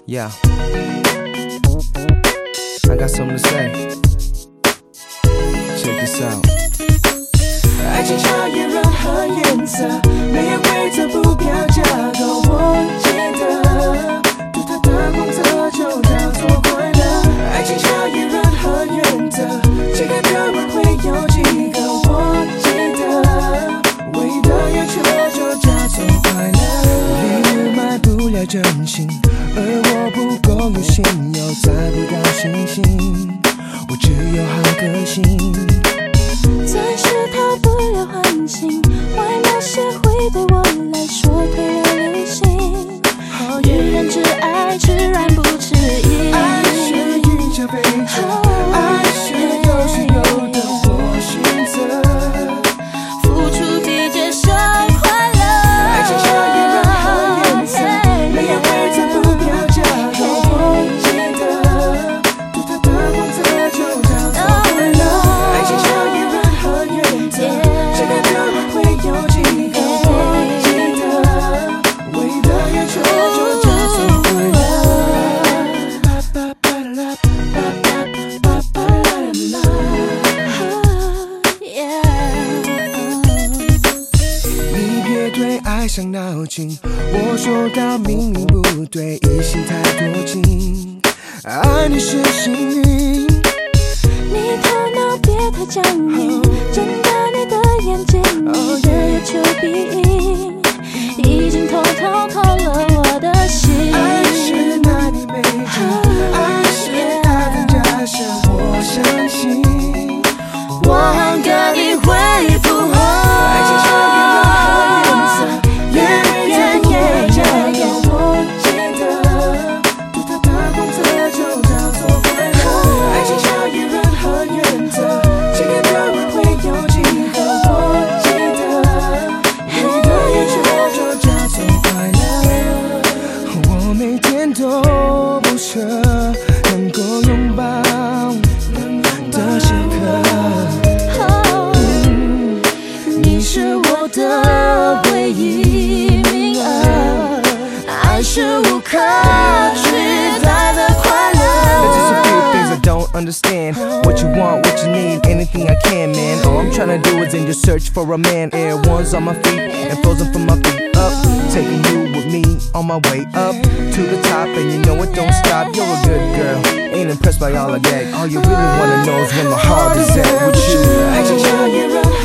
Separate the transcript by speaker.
Speaker 1: Yeah, I got something to say. Check this out.
Speaker 2: 爱情差异任何颜色，没有规则不标架构。我记得，独特的光泽就叫做快乐。爱情差异任何原则，几个的人会有几个。我记得，唯一的要求就叫做快乐。礼物买不了真心，而我不够有心，又摘不到星星。我只有好个性。
Speaker 3: 暂时讨不了欢心，外貌协会对我来说退了流行。愚人之爱，吃软不吃硬。
Speaker 2: 爱是运加倍加，爱是有是有的我选择。
Speaker 3: 付出比接受快乐。
Speaker 2: 爱情差异任何颜色，没有规则不标架构。我记得，独特的光泽就叫做快乐。爱情差异任何原则，这个的人会有几个？我记得，唯一的要求就叫做快乐。你别对爱伤脑筋，我说到明明不对，疑心太多情。爱你是幸运，
Speaker 3: 你头脑别太僵硬，睁大你的眼睛，你的要求必应，已经偷偷偷了我的心。
Speaker 2: 爱是拿你没辙，爱是大胆假设，我相信我跟你会复合。爱情差异任何颜色，也不加油。我记得，独特的光泽就叫做快乐。爱情差异任何原则，几个的人会有几个？我记得，唯一的要求就叫做快乐。我每天都不舍能够拥抱的时刻。你是我的唯一名额，爱是无可取代的快乐。
Speaker 1: There's just a few things I don't understand. What you want, what you need, anything I can, man. All I'm trying to do is in your search for a man. Air ones on my feet and frozen from my feet up. Taking you with me on my way up to the top, and you know it don't stop. You're a good girl, ain't impressed by all of that. All you really wanna know is when my heart is at with you.
Speaker 2: 爱情差异任何